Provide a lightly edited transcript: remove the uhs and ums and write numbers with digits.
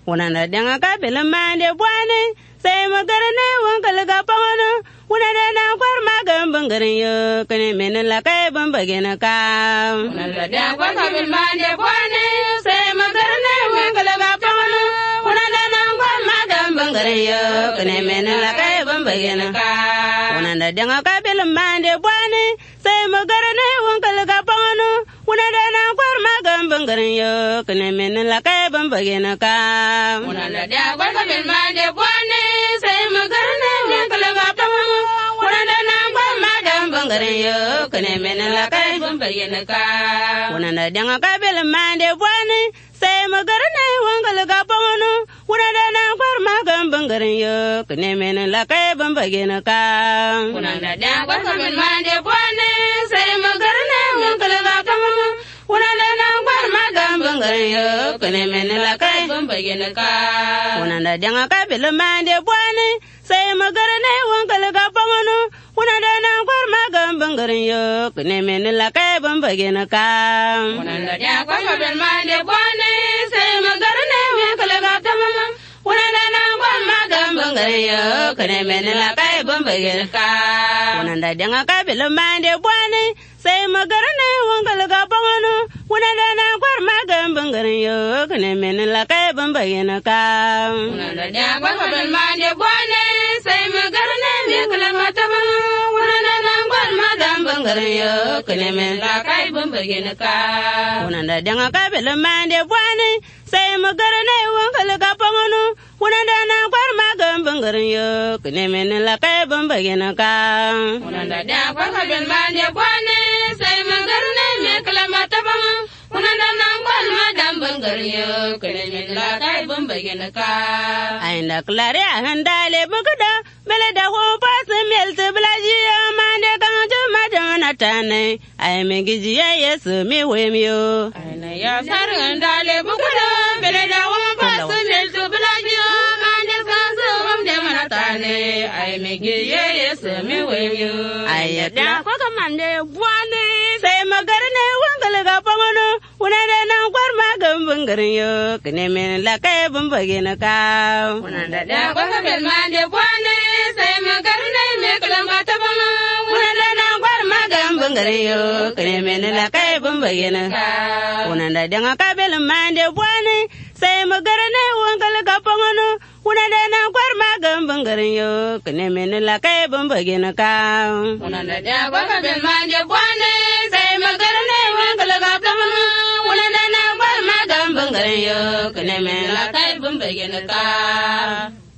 Unanda danga ka belamande bwane sai magarne wankal ga pangano unanda na kwar magam bangarin yo kene menen la kai bambagena ka unanda danga kwar ka belamande bwane sai magarne wankal ga pangano unanda na kwar magam bangarin yo kene menen la kai bambagena ka unanda danga ka belamande bwane sai magarne wankal ga pangano unanda na kwar magam bangarin yo kene menen la kai bambagena ka unanda danga kwar ka belamande bwane sai magarne wankal ga pangano unanda na kwar magam bangarin yo kene menen la kai bambagena ka unanda danga ka belamande bwane sai magarne wankal ga pangano unanda na kwar magam bangarin yo kene menen la kai bambagena ka unanda danga kwar ka belamande bwane sai magarne wankal ga pangano unanda na kwar magam bangarin yo kene menen la kai bambagena ka unanda danga ka belamande bwane sai magarne wankal ga pangano unanda na kwar magam bangarin yo kene menen la kai bambagena ka unanda danga kwar ka belamande bwane sai magarne wankal ga pangano unanda na kwar magam bangarin yo kene menen la kai bambagena ka unanda danga ka belamande bwane sai magarne wankal ga pangano unanda na kwar magam bangarin yo kene menen la kai bambagena ka unanda danga kwar ka belamande bwane sai magarne wankal ga pangano unanda na kwar magam bangarin yo kene menen la kai bambagena ka unanda danga ka belamande bwane sai magarne wankal ga pangano unanda na kwar magam bangarin yo kene menen la kai bambagena ka unanda danga kwar ka belamande bwane sai magarne wankal ga pangano unanda na kwar magam bangarin yo kene menen la kai bambagena ka ainda klare handale bugada bele da ho pas mel te blaji amande kan juma jana tane ay me giji ya yesu mi wemio aina ya saran dale bugada bele da ho pas mel te blaji amande kan juma jana tane ay me giji ya yesu mi wemio ay da ko kamande bwane sai magarne wangal ga pangano unanda na kwar magam bangarin yo kene men la kay bambagena ka unanda da ko belamande bwane sai magarne me kalamba tabana unanda na kwar magam bangarin yo kene men la kai bambagena ka unanda danga ka belamande bwane sai magarne wangal ga pangano unanda na kwar magam bangarin yo kene men la kay bambagena ka unanda da ko belamande bwane sai magarne wangal ga pangano unanda na kwar magam bangarin yo kene men la kai bambagena ka